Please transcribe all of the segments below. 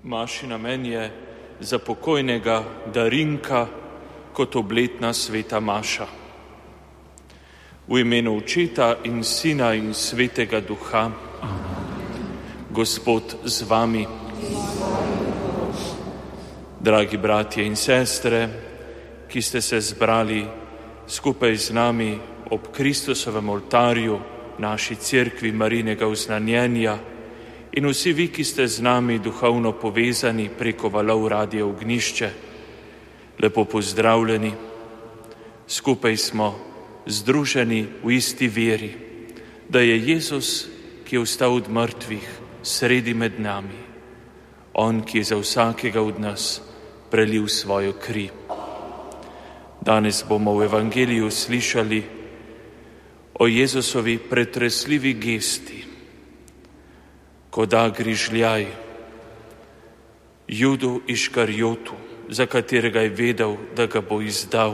Maši namen je za pokojnega Darinka kot obletna sveta maša. V imenu Očeta in Sina in Svetega Duha. Gospod z vami. Dragi bratje in sestre, ki ste se zbrali skupaj z nami ob Kristusovem oltarju, naši cerkvi Marijinega uznanjenja, in vsi vi, ki ste z nami duhovno povezani preko valov Radia Ognjišče, lepo pozdravljeni. Skupaj smo združeni v isti veri, da je Jezus, ki je vstal od mrtvih, sredi med nami. On, ki je za vsakega od nas prelil svojo kri. Danes bomo v Evangeliju slišali o Jezusovi pretresljivi gesti, ko da grižljaj Judu Iškarjotu, za katerega je vedel, da ga bo izdal.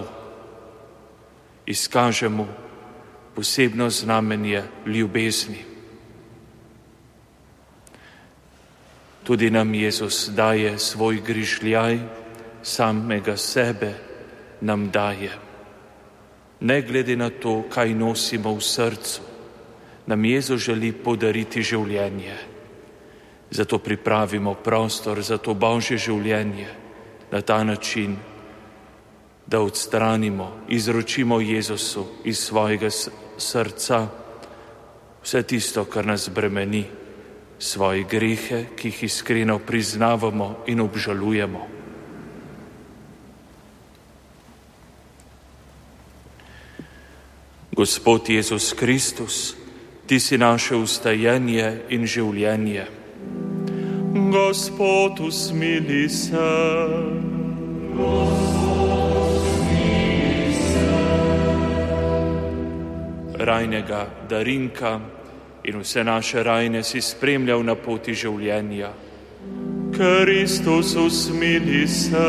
Izkaže mu posebno znamenje ljubezni. Tudi nam Jezus daje svoj grižljaj, samega sebe nam daje. Ne glede na to, kaj nosimo v srcu, nam Jezus želi podariti življenje. Zato pripravimo prostor za to Božje življenje na ta način, da odstranimo, izročimo Jezusu iz svojega srca vse tisto, kar nas bremeni, svoje grehe, ki jih iskreno priznavamo in obžalujemo. Gospod Jezus Kristus, Ti si naše vstajenje in življenje. Gospod, usmili se. Rajnega Darinka in vse naše rajne si spremljal na poti življenja. Kristus, usmili se.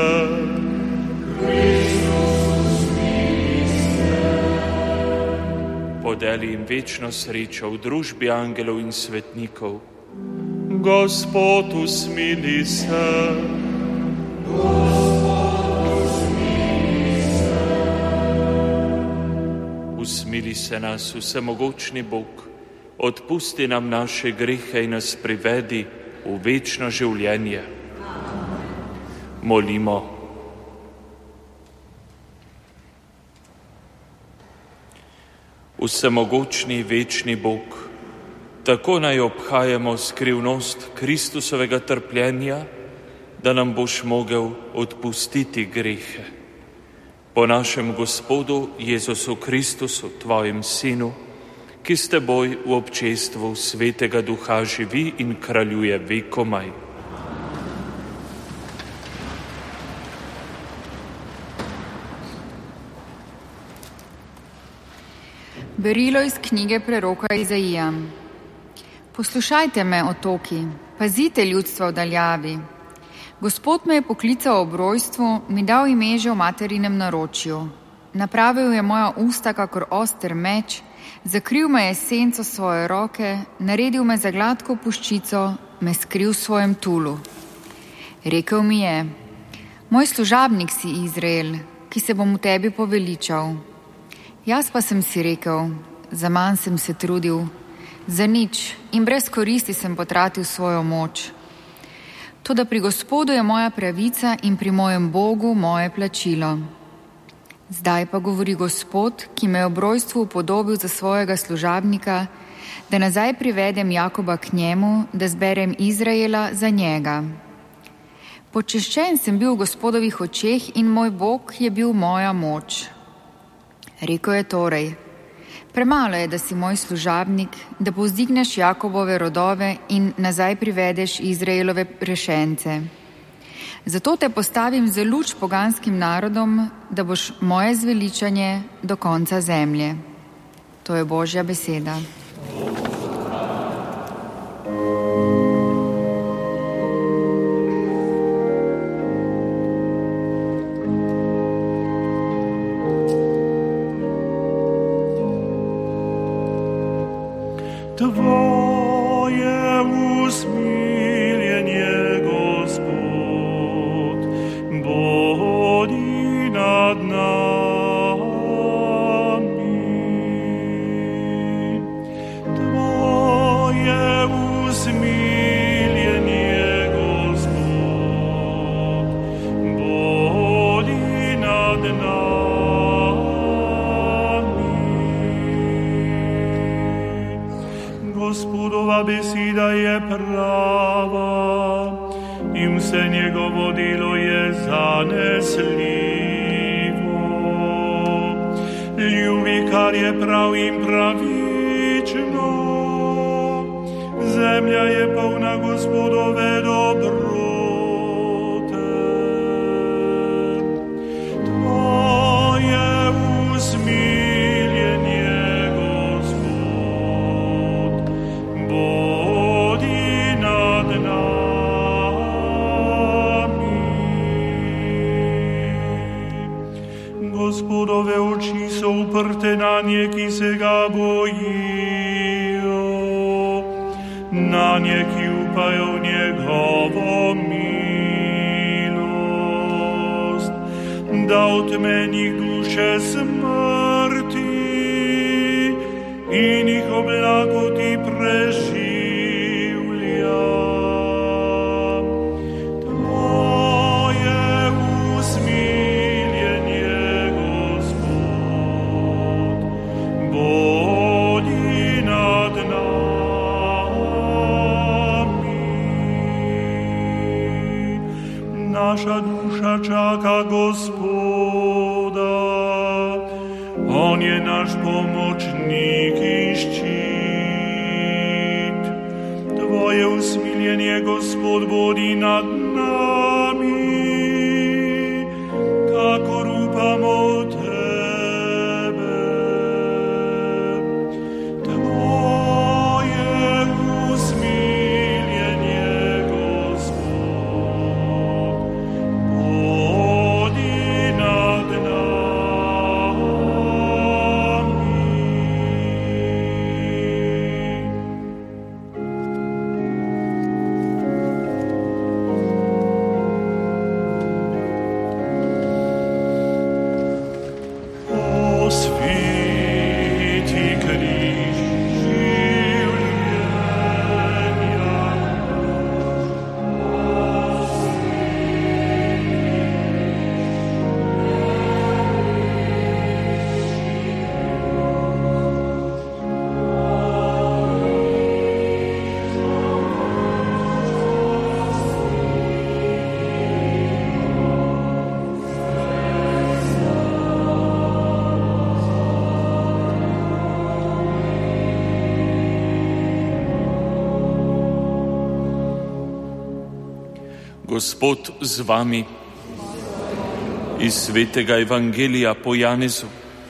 Podeli jim večno srečo v družbi angelov in svetnikov. Gospod, usmili se. Usmili se nas, vsemogočni Bog, odpusti nam naše grehe in nas privedi v večno življenje. Molimo. Vsemogočni večni Bog, tako naj obhajamo skrivnost Kristusovega trpljenja, da nam boš mogel odpustiti grehe. Po našem Gospodu Jezusu Kristusu, Tvojem Sinu, ki s Teboj v občestvu Svetega Duha živi in kraljuje vekomaj. Berilo iz knjige preroka Izaija. Poslušajte me, otoki, pazite ljudstva v daljavi. Gospod me je poklical ob rojstvu, mi dal ime že v materinem naročju. Napravil je moja usta kakor oster meč, zakril me je senco svoje roke, naredil me za gladko puščico, me skril v svojem tulu. Rekel mi je: moj služabnik si, Izrael, ki se bom v tebi poveličal. Jaz pa sem si rekel: zaman sem se trudil, za nič in brez koristi sem potratil svojo moč. Toda pri Gospodu je moja pravica in pri mojem Bogu moje plačilo. Zdaj pa govori Gospod, ki me je ob rojstvu upodobil za svojega služabnika, da nazaj privedem Jakoba k njemu, da zberem Izraela za njega. Počeščen sem bil v Gospodovih očeh in moj Bog je bil moja moč. Rekel je torej: premalo je, da si moj služabnik, da povzdigneš Jakobove rodove in nazaj privedeš Izraelove rešence. Zato te postavim za luč poganskim narodom, da boš moje zveličanje do konca zemlje. To je Božja beseda. Tvoje usmiljenje, Gospod. prava, in vse njegovo delo je zanesljivo. Ljubi, kar je prav in pravično, zemlja je polna Gospodove dobrote. Tvoje usmiljenje, Gospod, bodi nad nami. Gospodove oči so uprte na nje, ki se ga bojijo, na nje, ki upajo v njegovo milost, da od menih duše smrti in jih oblakoti preživlja. Tvoje usmiljenje, Gospod, bodi nad nami. Naša duša čaka Gospoda, on je naš pomočnik in ščit. Tvoje usmiljenje, Gospod, bodi nad nami, kakor upamo v Tebe. Tvoje usmiljenje, Gospod, bodi nad Gospod z vami. Iz svetega evangelija po Janezu.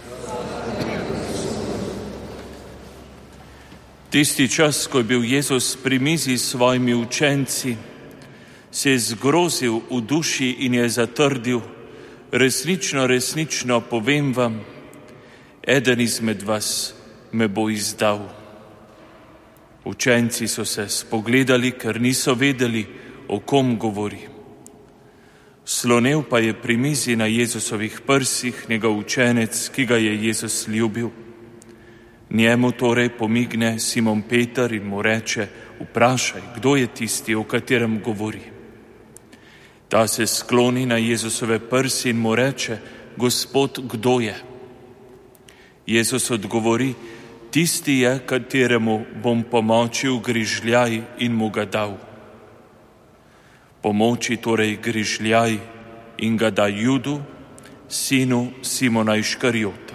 Tisti čas, ko je bil Jezus pri mizi s svojimi učenci, se je zgrozil v duši in je zatrdil: resnično, resnično povem vam, eden izmed vas me bo izdal. Učenci so se spogledali, ker niso vedeli, o kom govori. Slonel pa je pri mizi na Jezusovih prsih njegov učenec, ki ga je Jezus ljubil. Njemu torej pomigne Simon Peter in mu reče: vprašaj, kdo je tisti, o katerem govori. Ta se skloni na Jezusove prsi in mu reče: Gospod, kdo je? Jezus odgovori: tisti je, kateremu bom pomočil grižljaj in mu ga dal. Pomoči torej grižljaj in ga da Judu, sinu Simona Iškarijota.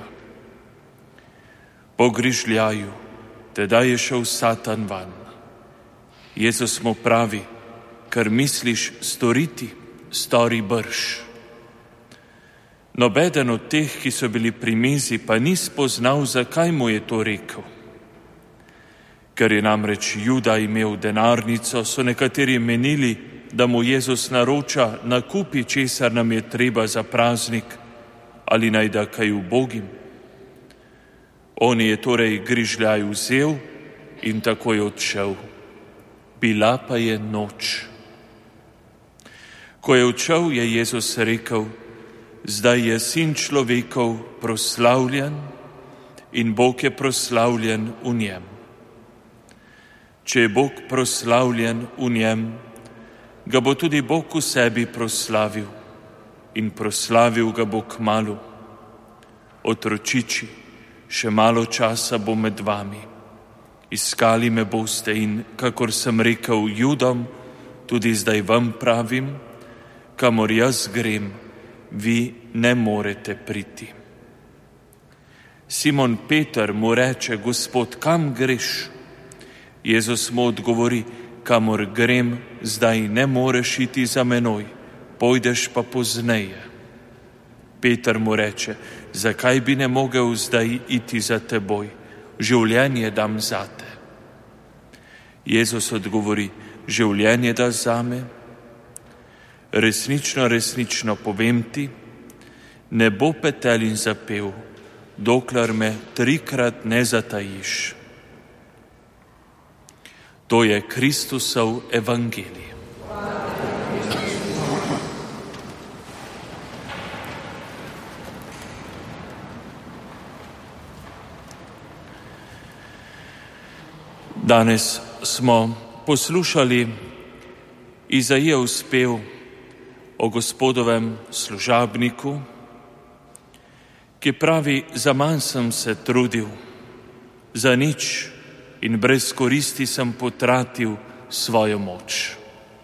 Po grižljaju tedaj je šel Satan van. Jezus mu pravi: kar misliš storiti, stori brž. Nobeden od teh, ki so bili pri mizi, pa ni spoznal, zakaj mu je to rekel. Ker je namreč Juda imel denarnico, so nekateri menili, da mu Jezus naroča: nakupi, česar nam je treba za praznik, ali naj da kaj ubogim. On je torej grižljaj vzel in takoj odšel. Bila pa je noč. Ko je odšel, je Jezus rekel: zdaj je Sin človekov proslavljen in Bog je proslavljen v njem. Če je Bog proslavljen v njem, ga bo tudi Bog v sebi proslavil in proslavil ga bo kmalu. Otročiči, še malo časa bo med vami Iskali me boste in, kakor sem rekel Judom, tudi zdaj vam pravim, kamor jaz grem, vi ne morete priti. Simon Peter mu reče: Gospod, kam greš? Jezus mu odgovori: kamor grem, zdaj ne moreš iti za menoj, pojdeš pa pozneje. Peter mu reče: zakaj bi ne mogel zdaj iti za teboj? Življenje dam zate. Jezus odgovori: življenje daš zame? Resnično, resnično povem ti, ne bo petel in zapev, dokler me 3-krat ne zatajiš. To je Kristusov evangelij. Danes smo poslušali Izaijev spev o Gospodovem služabniku, ki pravi: zaman sem se trudil, za nič in brez koristi sem potratil svojo moč.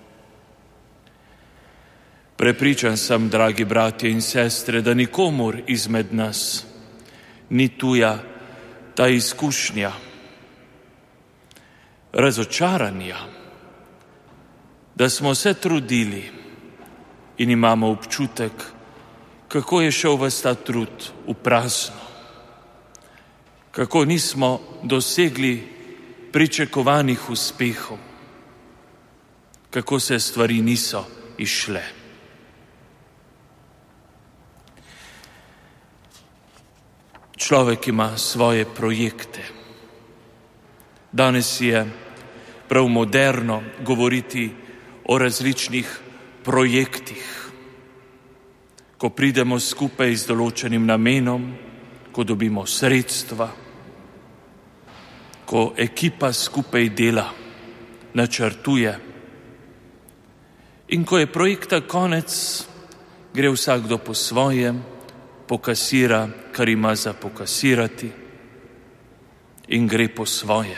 Prepričan sem, dragi bratje in sestre, da nikomur izmed nas ni tuja ta izkušnja razočaranja, da smo se trudili in imamo občutek, kako je šel ves ta trud v prazno, kako nismo dosegli pričakovanih uspehov, kako se stvari niso izšle. Človek ima svoje projekte. Danes je prav moderno govoriti o različnih projektih. Ko pridemo skupaj z določenim namenom, ko dobimo sredstva, ko ekipa skupaj dela, načrtuje in ko je projekta konec, gre vsakdo po svojem, pokasira, kar ima za pokasirati in gre po svoje.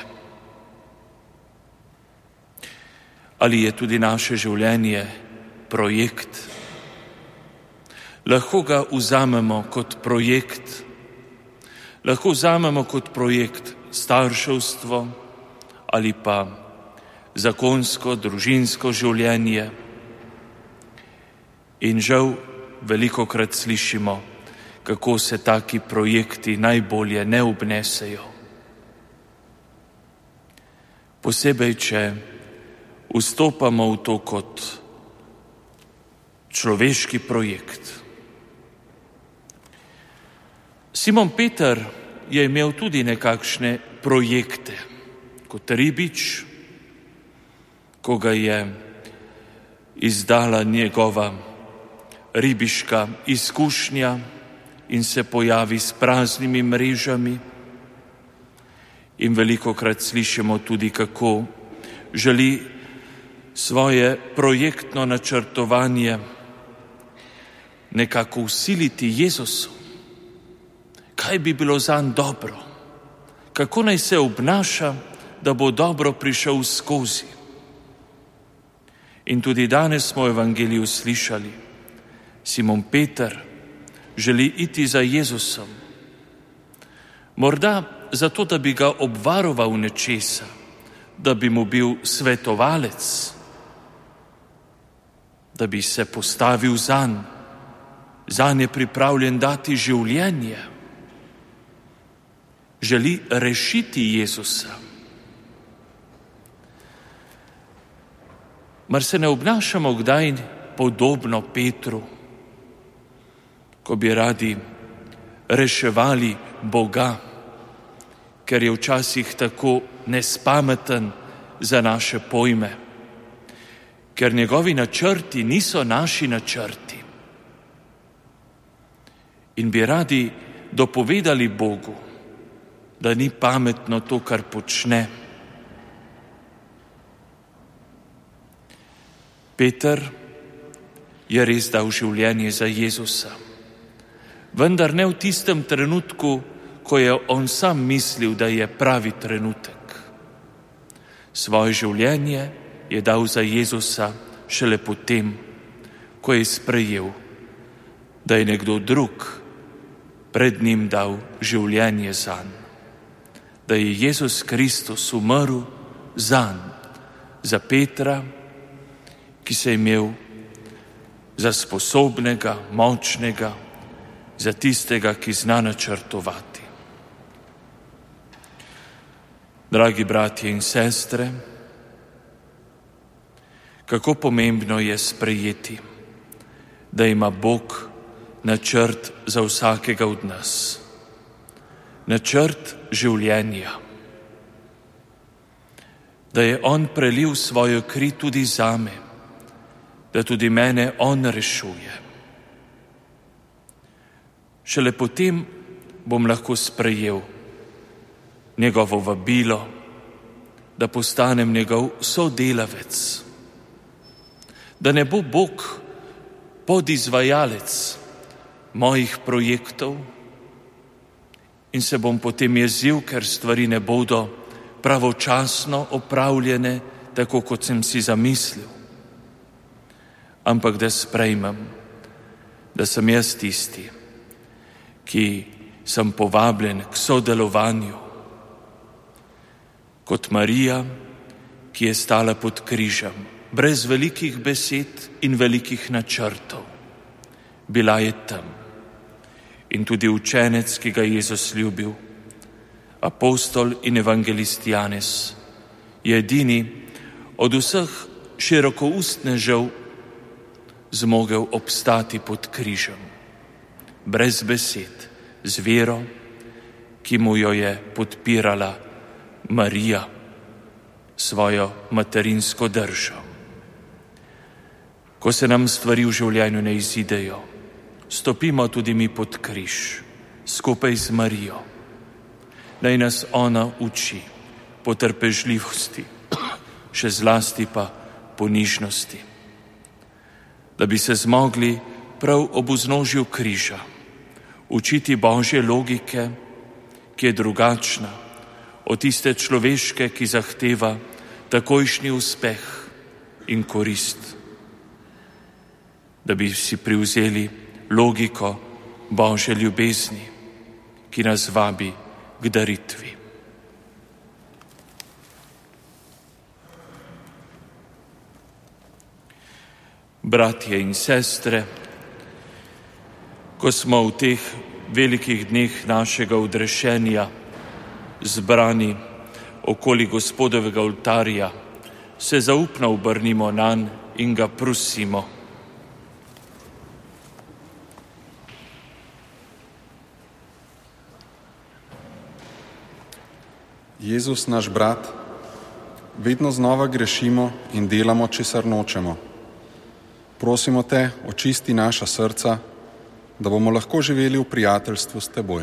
Ali je tudi naše življenje projekt? Lahko ga vzamemo kot projekt, lahko vzamemo kot projekt starševstvo ali pa zakonsko, družinsko življenje. In žal velikokrat slišimo, kako se taki projekti najbolje ne obnesejo. Posebej, če vstopamo v to kot človeški projekt. Simon Peter je imel tudi nekakšne projekte, kot ribič, ko ga je izdala njegova ribiška izkušnja in se pojavi s praznimi mrežami. In velikokrat slišimo tudi, kako želi svoje projektno načrtovanje nekako vsiliti Jezusu. Kaj bi bilo zanj dobro? Kako naj se obnaša, da bo dobro prišel skozi? In tudi danes smo v evangeliju slišali, Simon Peter želi iti za Jezusom. Morda zato, da bi ga obvaroval nečesa, da bi mu bil svetovalec, da bi se postavil zanj. Zanj je pripravljen dati življenje. Želi rešiti Jezusa. Mar se ne obnašamo kdaj podobno Petru, ko bi radi reševali Boga, ker je včasih tako nespameten za naše pojme, ker njegovi načrti niso naši načrti. In bi radi dopovedali Bogu, da ni pametno to, kar počne. Peter je res dal življenje za Jezusa, vendar ne v tistem trenutku, ko je on sam mislil, da je pravi trenutek. Svoje življenje je dal za Jezusa šele potem, ko je sprejel, da je nekdo drug pred njim dal življenje zanj, da je Jezus Kristus umrl zanj, za Petra, ki se je imel za sposobnega, močnega, za tistega, ki zna načrtovati. Dragi bratje in sestre, kako pomembno je sprejeti, da ima Bog načrt za vsakega od nas, načrt življenja, da je On prelil svojo kri tudi zame, da tudi mene On rešuje. Šele potem bom lahko sprejel njegovo vabilo, da postanem njegov sodelavec, da ne bo Bog podizvajalec mojih projektov in se bom potem jezil, ker stvari ne bodo pravočasno opravljene, tako kot sem si zamislil, ampak da sprejmem, da sem jaz tisti, ki sem povabljen k sodelovanju, kot Marija, ki je stala pod križem, brez velikih besed in velikih načrtov. Bila je tam. In tudi učenec, ki ga je Jezus ljubil, apostol in evangelist Janez, je edini od vseh širokoustnežev zmogel obstati pod križem, brez besed, z vero, ki mu jo je podpirala Marija, svojo materinsko držo. Ko se nam stvari v življenju ne izidejo, stopimo tudi mi pod križ, skupaj z Marijo. Naj nas ona uči potrpežljivosti, še zlasti pa ponižnosti, da bi se zmogli prav ob vznožju križa učiti Božje logike, ki je drugačna od tiste človeške, ki zahteva takojšnji uspeh in korist, da bi si privzeli logiko Božje ljubezni, ki nas vabi k daritvi. Bratje in sestre, ko smo v teh velikih dneh našega odrešenja zbrani okoli Gospodovega oltarja, se zaupno obrnimo nanj in ga prosimo. Jezus, naš brat, vedno znova grešimo in delamo, česar nočemo. Prosimo te, očisti naša srca, da bomo lahko živeli v prijateljstvu s teboj.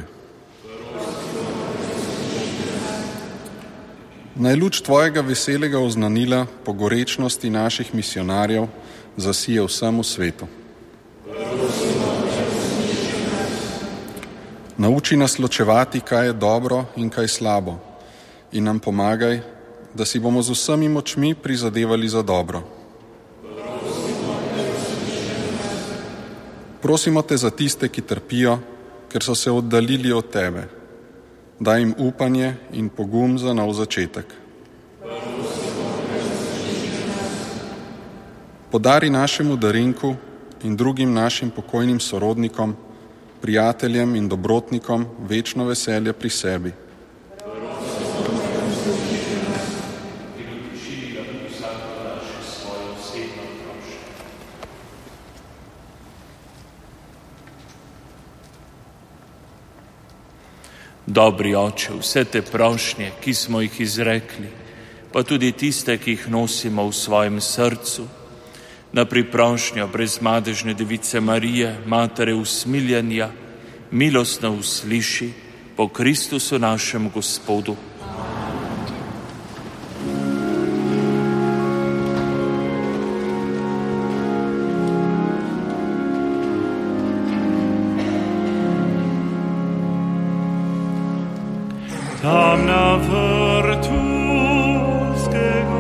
Naj luč tvojega veselega oznanila po gorečnosti naših misionarjev zasije vsemu svetu. Nauči nas ločevati, kaj je dobro in kaj slabo, in nam pomagaj, da si bomo z vsemi močmi prizadevali za dobro. Prosimo te za tiste, ki trpijo, ker so se oddaljili od tebe. Daj jim upanje in pogum za nov začetek. Podari našemu Darinku in drugim našim pokojnim sorodnikom, prijateljem in dobrotnikom večno veselje pri sebi. Dobri Oče, vse te prošnje, ki smo jih izrekli, pa tudi tiste, ki jih nosimo v svojem srcu, na priprošnjo brezmadežne Device Marije, Matere usmiljanja, milostno usliši po Kristusu našem Gospodu. Tam na vrtu zgego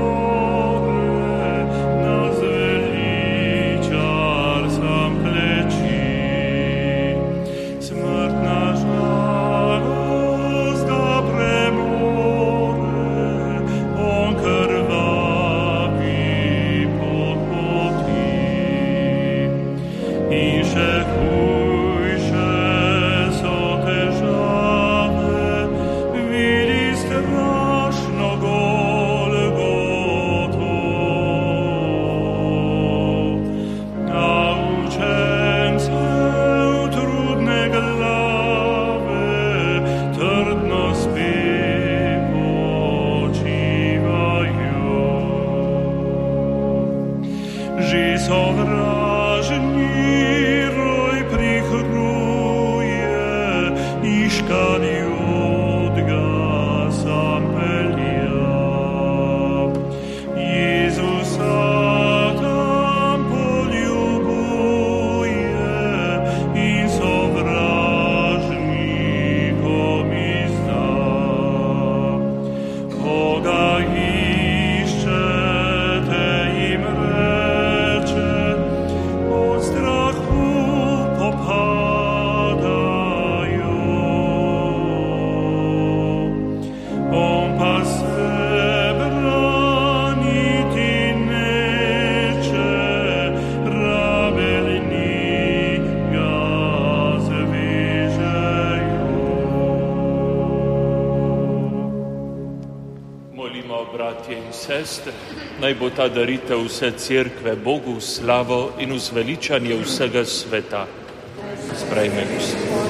Sestre, naj bo ta daritev vse cerkve Bogu v slavo in v zveličanje vsega sveta. Sprejme Gospod.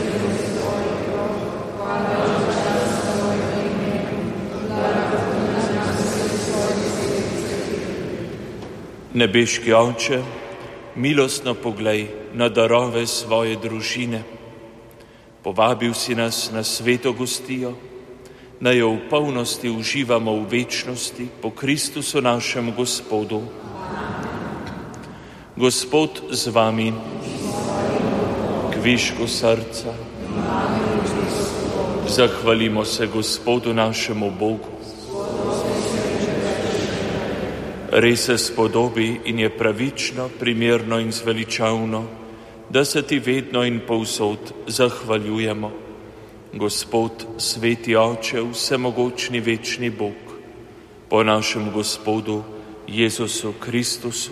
Nebeški Oče, milostno poglej na darove svoje družine. Povabil si nas na sveto gostijo, naj jo v polnosti uživamo v večnosti po Kristusu našem Gospodu. Gospod z vami, kvišku srca, zahvalimo se Gospodu našemu Bogu. Res se spodobi in je pravično, primerno in zveličavno, da se ti vedno in povsod zahvaljujemo. Gospod, sveti Oče, vsemogočni večni Bog, po našem Gospodu Jezusu Kristusu.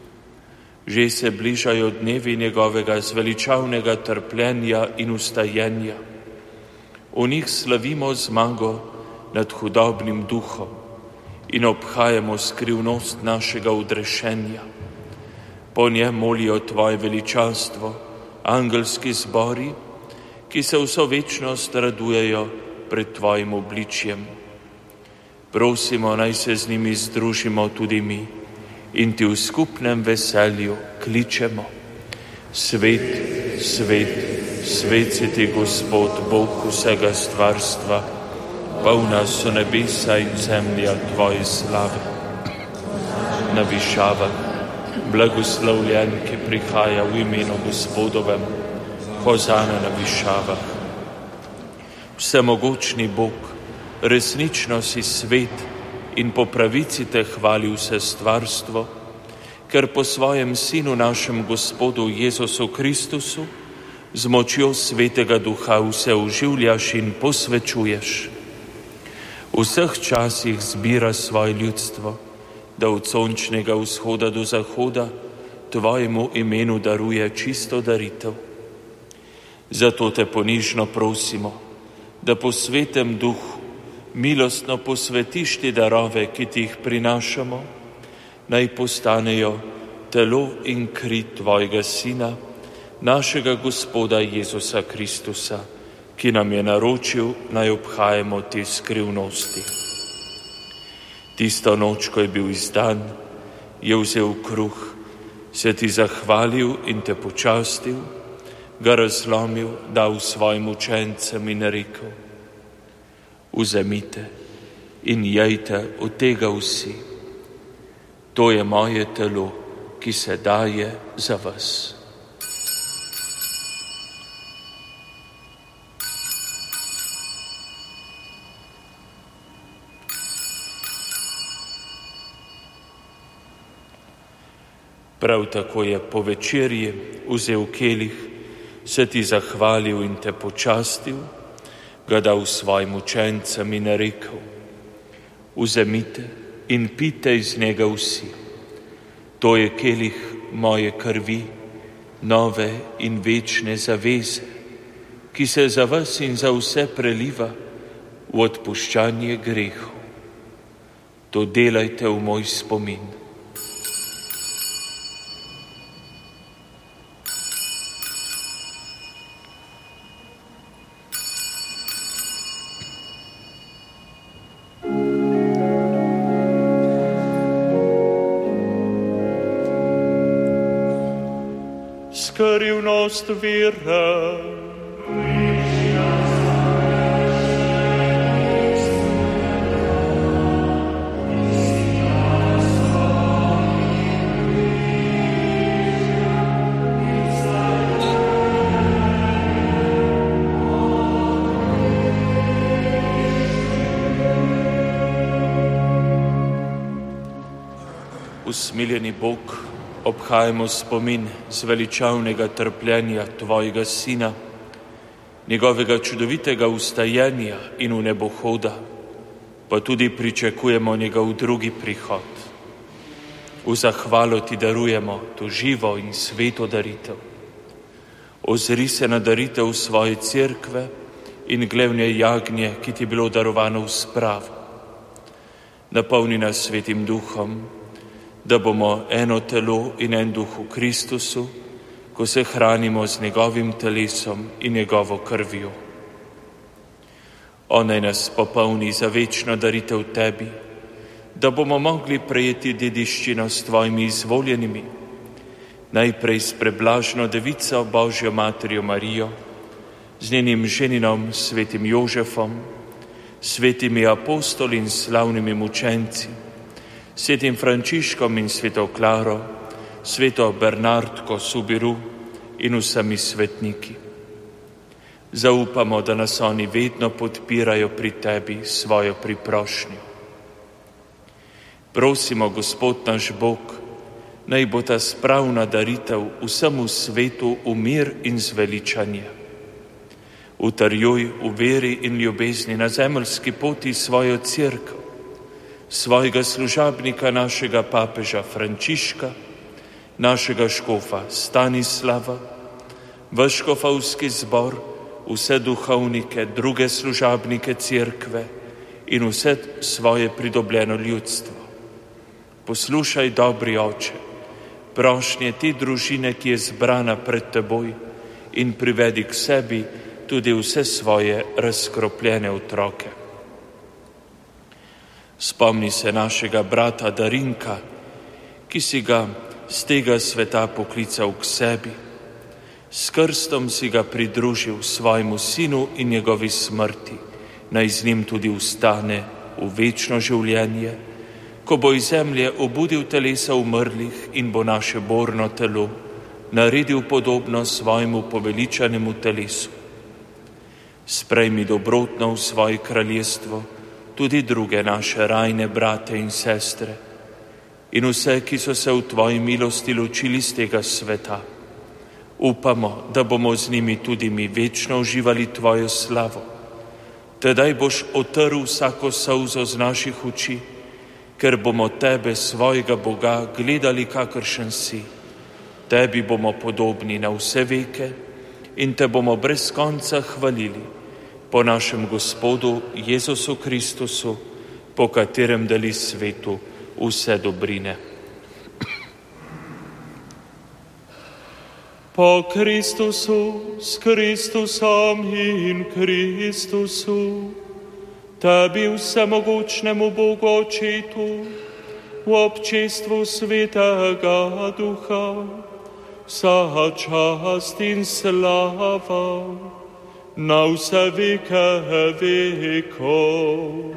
Že se bližajo dnevi njegovega zveličavnega trpljenja in ustajenja. V njih slavimo zmago nad hudobnim duhom in obhajamo skrivnost našega odrešenja. Po njem molijo tvoje veličanstvo, angelski zbori, ki se vso večnost radujejo pred tvojim obličjem. Prosimo, naj se z njimi združimo tudi mi in ti v skupnem veselju kličemo. Svet, svet, svet si ti, Gospod, Bog vsega stvarstva, polna so nebesa in zemlja tvoje slave. Na višavah, blagoslovljen, ki prihaja v imenu Gospodovem, hozana na višavah. Vsemogočni Bog, resnično si svet in po pravici te hvali vse stvarstvo, ker po svojem Sinu našem Gospodu Jezusu Kristusu z močjo Svetega Duha vse oživljaš in posvečuješ. V vseh časih zbira svoje ljudstvo, da od sončnega vzhoda do zahoda tvojemu imenu daruje čisto daritev. Zato te ponižno prosimo, da po svetem duhu milostno posvetiš te darove, ki ti jih prinašamo, naj postanejo telo in kri tvojega Sina, našega Gospoda Jezusa Kristusa, ki nam je naročil, naj obhajamo te skrivnosti. Tisto noč, ko je bil izdan, je vzel kruh, se ti zahvalil in te počastil, ga razlomil, dal svojim učencem in rekel: vzemite in jejte od tega vsi. To je moje telo, ki se daje za vas. Prav tako je po večerji vzel kelih, se ti zahvalil in te počastil, ga dal svojim učencem in rekel: vzemite in pite iz njega vsi. To je kelih moje krvi, nove in večne zaveze, ki se za vas in za vse preliva v odpuščanje grehov. To delajte v moj spomin. skrivnost vere. Usmiljeni Bog, obhajamo spomin zveličavnega trpljenja Tvojega Sina, njegovega čudovitega vstajenja in v nebohoda, pa tudi pričakujemo njegov drugi prihod. V zahvalo Ti darujemo to živo in sveto daritev. Ozri se na daritev svoje cerkve in glevnje jagnje, ki Ti je bilo darovano v spravu. Napolni nas Svetim Duhom, da bomo eno telo in en duh v Kristusu, ko se hranimo z njegovim telesom in njegovo krvjo. On naj nas popolni za večno daritev Tebi, da bomo mogli prejeti dediščino s Tvojimi izvoljenimi, najprej s preblažno Devico Božjo Materjo Marijo, z njenim ženinom svetim Jožefom, svetimi apostoli in slavnimi mučenci, svetim Frančiškom in sveto Klaro, sveto Bernardko Subiru in vsemi svetniki. Zaupamo, da nas oni vedno podpirajo pri Tebi svojo priprošnjo. Prosimo, Gospod naš Bog, naj bo ta spravna daritev vsemu svetu v mir in zveličanje. Utrjuj v veri in ljubezni na zemeljski poti svojo cerkev, svojega služabnika, našega papeža Frančiška, našega škofa Stanislava, vaš škofovski zbor, vse duhovnike, druge služabnike cerkve in vse svoje pridobljeno ljudstvo. Poslušaj, dobri Oče, prošnje te družine, ki je zbrana pred Teboj, in privedi k sebi tudi vse svoje razkropljene otroke. Spomni se našega brata Darinka, ki si ga z tega sveta poklical k sebi. S krstom si ga pridružil svojemu sinu in njegovi smrti, naj z njim tudi vstane v večno življenje, ko bo iz zemlje obudil telesa umrlih in bo naše borno telo naredil podobno svojemu poveličanemu telesu. Sprejmi dobrotno v svoje kraljestvo tudi druge naše rajne brate in sestre in vse, ki so se v Tvoji milosti ločili z tega sveta. Upamo, da bomo z njimi tudi mi večno uživali Tvojo slavo. Tedaj boš otrl vsako solzo z naših oči, ker bomo Tebe, svojega Boga, gledali, kakršen si. Tebi bomo podobni na vse veke in Te bomo brez konca hvalili po našem Gospodu Jezusu Kristusu, po katerem deli svetu vse dobrine. Po Kristusu, s Kristusom in Kristusu, Tebi vsemogočnemu Bogu Očetu, v občestvu Svetega Duha, vsa čast in slava na vse veke vekov.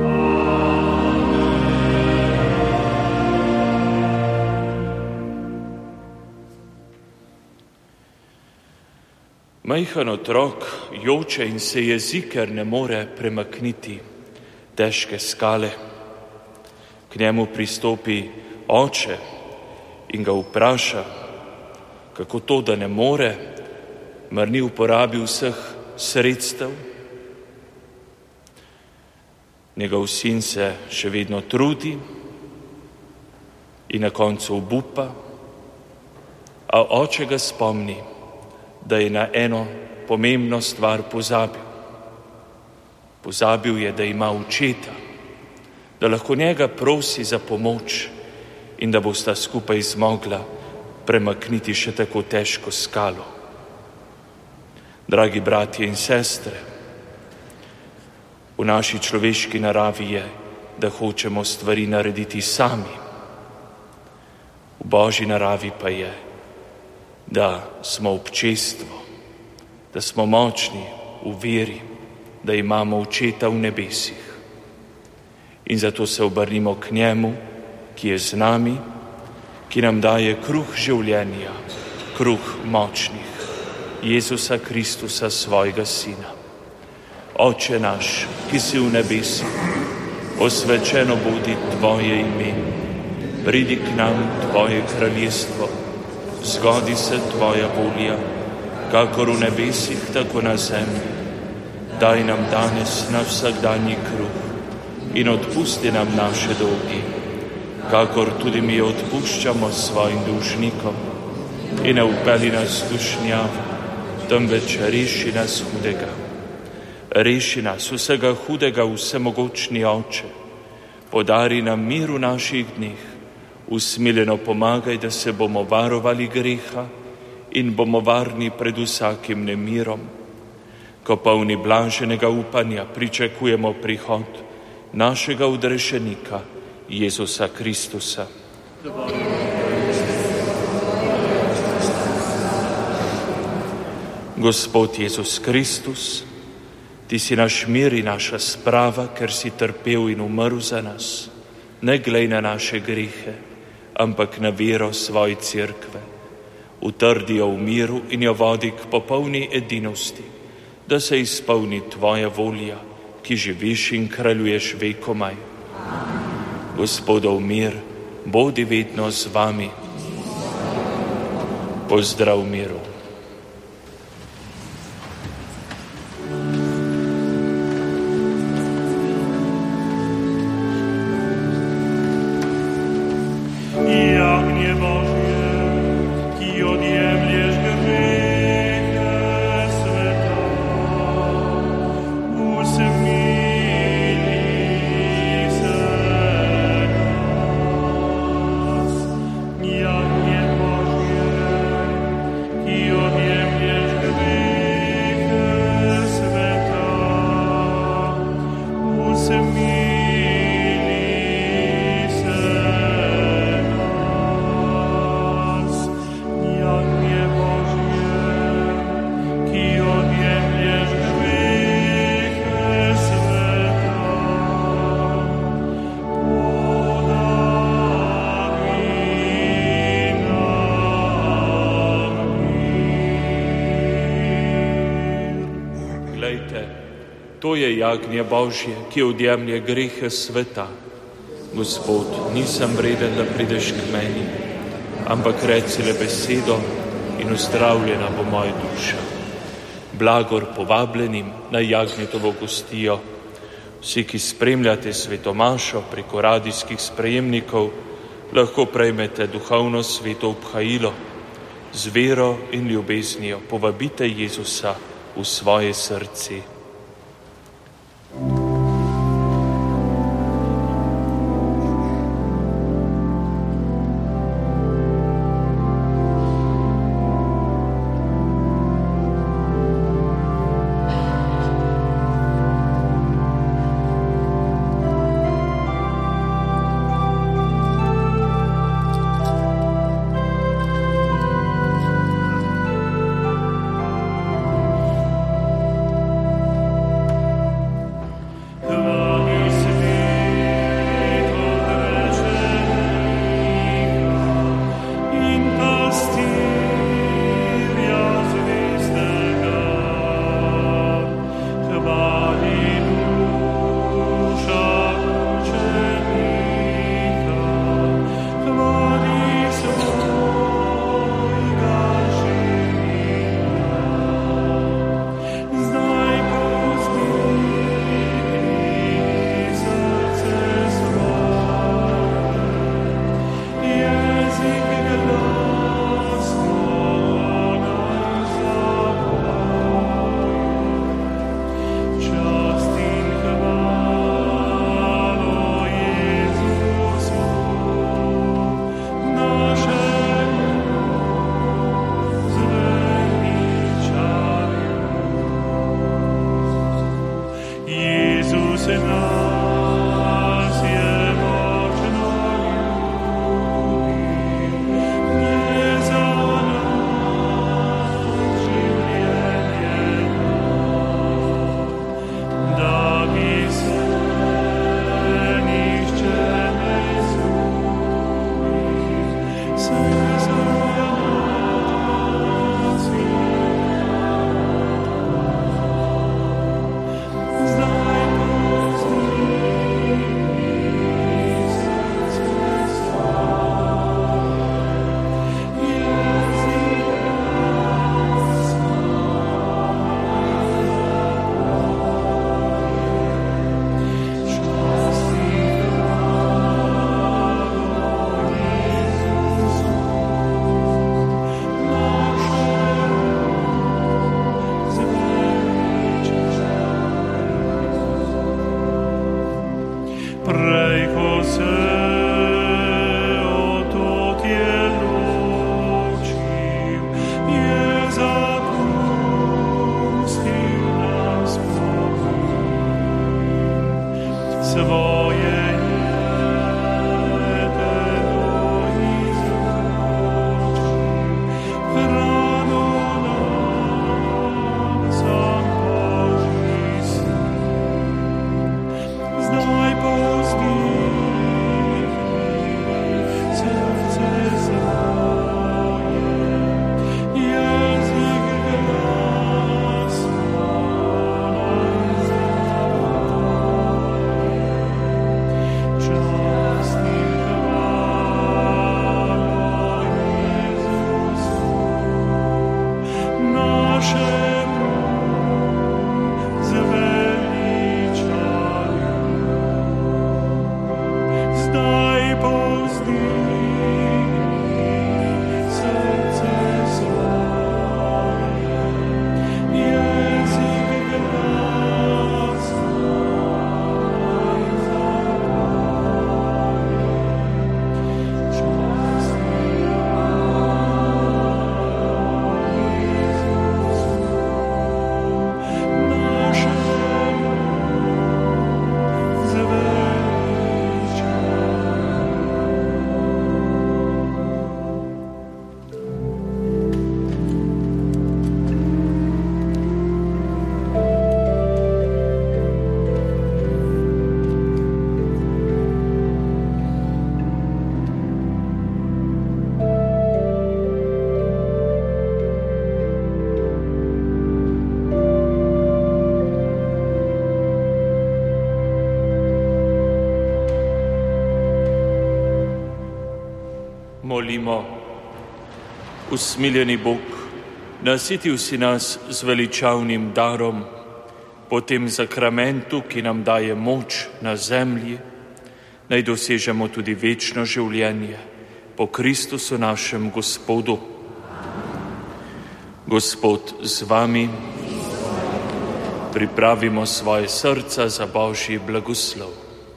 Majhen otrok joče in se jezi, ker ne more premakniti težke skale. K njemu pristopi oče in ga vpraša, kako to, da ne more, mar ni uporabil vseh sredstev. Njegov sin se še vedno trudi in na koncu obupa, a oče ga spomni, da je na eno pomembno stvar pozabil. Pozabil je, da ima očeta, da lahko njega prosi za pomoč in da bosta skupaj zmogla premakniti še tako težko skalo. Dragi bratje in sestre, v naši človeški naravi je, da hočemo stvari narediti sami. V Božji naravi pa je, da smo občestvo, da smo močni v veri, da imamo Očeta v nebesih. In zato se obrnimo k njemu, ki je z nami, ki nam daje kruh življenja, kruh močnih, Jezusa Kristusa, svojega Sina. Oče naš, ki si v nebesih, osvečeno bodi tvoje ime, pridi k nam tvoje kraljestvo, zgodi se tvoja volja, kakor v nebesih, tako na zemlji. Daj nam danes naš vsakdanji kruh in odpusti nam naše dolgi, kakor tudi mi odpuščamo svojim dolžnikom. In ne vpelji nas v skušnjavo, temveč reši nas hudega. Reši nas vsega hudega, vsemogočni Oče. Podari nam mir v naših dneh, usmiljeno pomagaj, da se bomo varovali greha in bomo varni pred vsakim nemirom. Ko polni blaženega upanja pričakujemo prihod našega odrešenika, Jezusa Kristusa. Gospod Jezus Kristus, ti si naš mir in naša sprava, ker si trpel in umrl za nas. Ne glej na naše grehe, ampak na vero svoje cerkve. Utrdi jo v miru in jo vodi k popolni edinosti, da se izpolni tvoja volja, ki živiš in kraljuješ vekomaj. Gospodov mir, bodi vedno z vami. Pozdrav miru. To je jagnje Božje, ki odjemlje grehe sveta. Gospod, nisem vreden, da prideš k meni, ampak reci le besedo in uzdravljena bo moja duša. Blagor povabljenim na jagnjetovo gostijo. Vsi, ki spremljate svetomašo preko radijskih sprejemnikov, lahko prejmete duhovno sveto obhajilo. Z vero in ljubeznijo povabite Jezusa v svoje srce. Molimo. Usmiljeni Bog, nasitil si nas z veličavnim darom, po tem zakramentu, ki nam daje moč na zemlji, naj dosežemo tudi večno življenje po Kristusu našem Gospodu. Gospod z vami, pripravimo svoje srca za Božji blagoslov.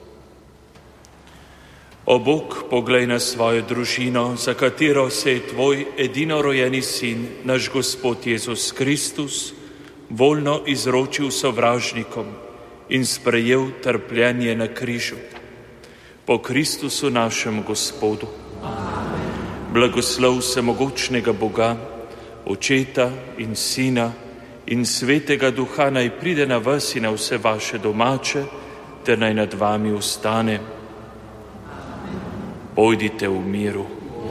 O Bog, poglej na svojo družino, za katero se je tvoj edinorojeni sin, naš Gospod Jezus Kristus, voljno izročil sovražnikom in sprejel trpljenje na križu. Po Kristusu našem Gospodu. Blagoslov vsemogočnega Boga, Očeta in Sina in Svetega Duha naj pride na vas in na vse vaše domače, ter naj nad vami ostane. Pojdite v miru.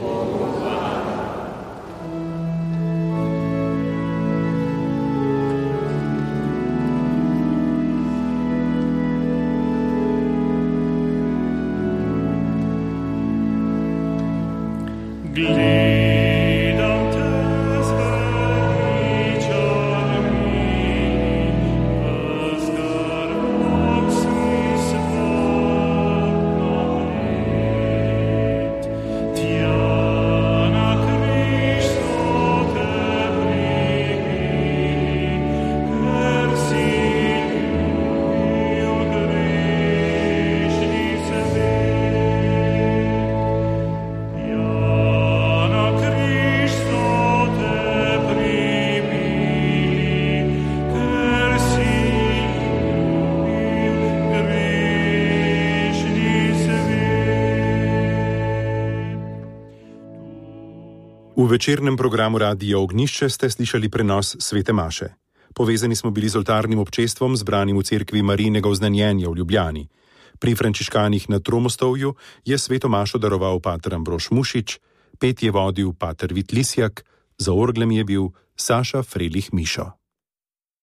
V večernem programu Radia Ognjišče ste slišali prenos Svete maše. Povezani smo bili z oltarnim občestvom, zbranim v cerkvi Marijinega oznanjenja v Ljubljani. Pri frančiškanih na Tromostovju je sveto mašo daroval pater Ambrož Mušič, pet je vodil pater Vit Lisjak, za orglem je bil Saša Frelih Mišo.